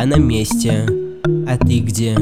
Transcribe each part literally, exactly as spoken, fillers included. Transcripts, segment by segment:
Я на месте. А ты где?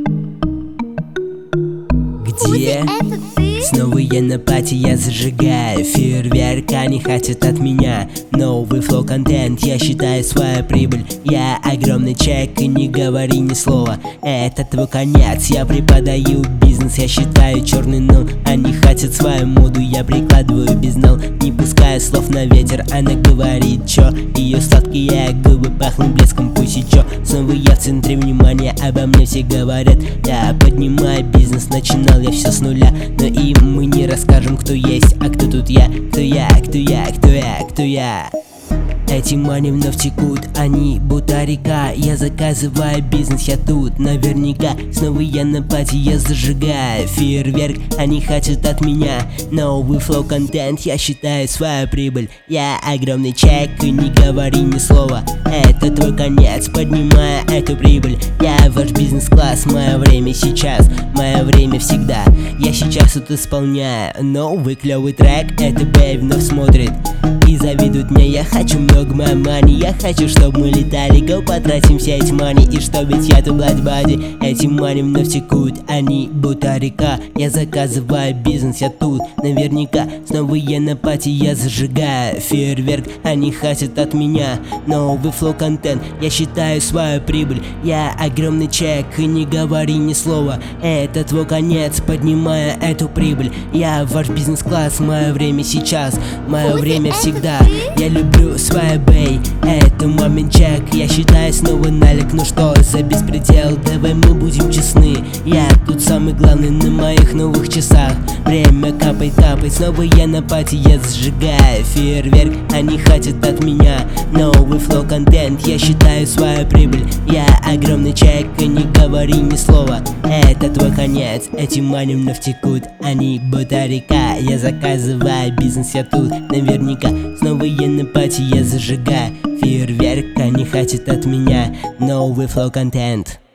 Где? Снова я на пати, я зажигаю фейерверк, они хотят от меня новый флоу контент, я считаю свою прибыль. Я огромный чек и не говори ни слова, это твой конец. Я преподаю бизнес, я считаю черный нол. Они хотят свою моду, я прикладываю без нол. Не пуская слов на ветер, она говорит чё. Ее сладкие губы пахнут блеском, пусть и чё. Снова я в центре внимания, обо мне все говорят. Я поднимаю бизнес, начинал я все с нуля, но и мы не расскажем, кто есть, а кто тут я. Кто я, кто я, кто я, кто я. Эти мани вновь текут, они будто река. Я заказываю бизнес, я тут наверняка. Снова я на пати, я зажигаю фейерверк, они хотят от меня новый флоу контент, я считаю свою прибыль. Я огромный чек и не говори ни слова, это твой конец, поднимая эту прибыль. Я ваш бизнес-класс, мое время сейчас, мое время всегда. Я сейчас тут исполняю новый клевый трек, это бэй вновь смотрит и завидует мне. Я хочу много мани, я хочу, чтобы мы летали, go потратим все эти мани, и что ведь я тут блядь бади. Эти мани вновь текут, они будто река. Я заказываю бизнес, я тут наверняка. Снова я на пати, я зажигаю фейерверк, они хотят от меня новый флоу контент, я считаю свою прибыль. Я огромный чек и не говори ни слова, это твой конец, поднимая эту прибыль. Я ваш бизнес-класс, мое время сейчас, мое время всегда. Я люблю свой бэй, это момент чек, я считаю снова налик. Ну что за беспредел, давай мы будем честны. Я тут самый главный на моих новых часах. Время капает, капает, снова я на пати, я зажигаю фейерверк, они хотят от меня новый флоу контент, я считаю свою прибыль. Я огромный чек и не говори ни слова, это твой конец. Эти мани вновь текут, они будто река. Я заказываю бизнес, я тут наверняка. Снова я на пати, я зажигаю фейерверк, они хотят от меня новый флоу контент.